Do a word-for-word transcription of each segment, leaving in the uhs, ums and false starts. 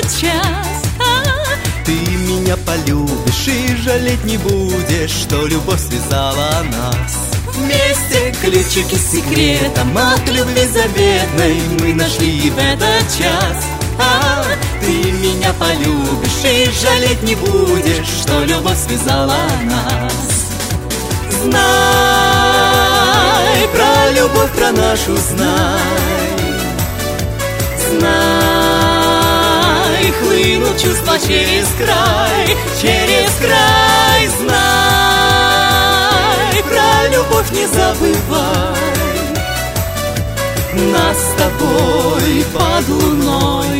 час. А-а-а. Ты меня полюбишь и жалеть не будешь, что любовь связала нас. Вместе ключики с секретом от любви заветной мы нашли в этот час. А, ты меня полюбишь и жалеть не будешь, что любовь связала нас. Знай про любовь, про нашу знай. Знай, хлынут чувства через край, через край. Знай, про любовь не забывай. Нас с тобой под луной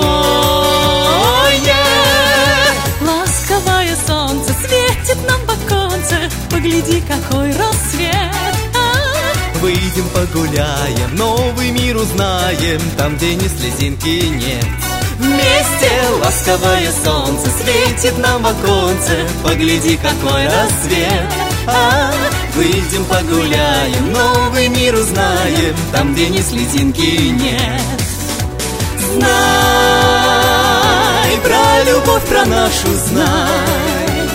двое. Ласковое солнце светит нам в оконце, погляди, какой рассвет. А-а-а. Выйдем погуляем, новый мир узнаем, там, где ни слезинки нет. Вместе ласковое солнце светит нам в оконце, погляди, какой рассвет. А, выйдем погуляем, новый мир узнаем, там, где ни слезинки нет. Знай про любовь, про нашу знай.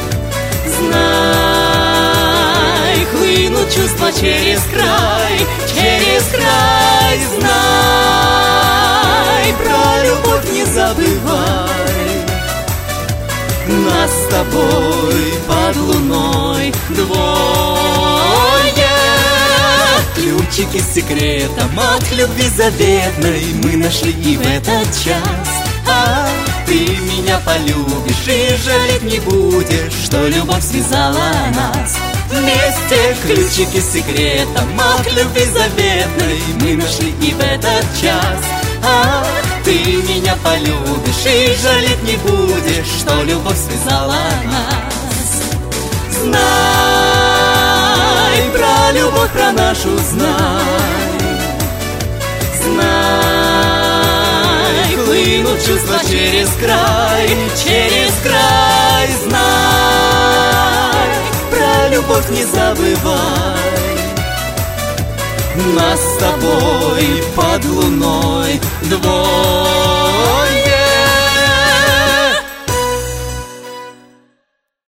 Знай, хлынут чувства через край, через край. Знай, про любовь не забывай. Нас с тобой под луной двое. Ключики с секретом от любви заветной мы нашли и в этот час. А, ты меня полюбишь и жалеть не будешь, что любовь связала нас. Вместе ключики с секретом от любви заветной мы нашли и в этот час. А, ты меня полюбишь и жалеть не будешь, что любовь связала нас. Знай про любовь, про нашу знай. Знай, хлынут чувства через край, через край. Знай, про любовь не забывай. Нас с тобой под луной двое.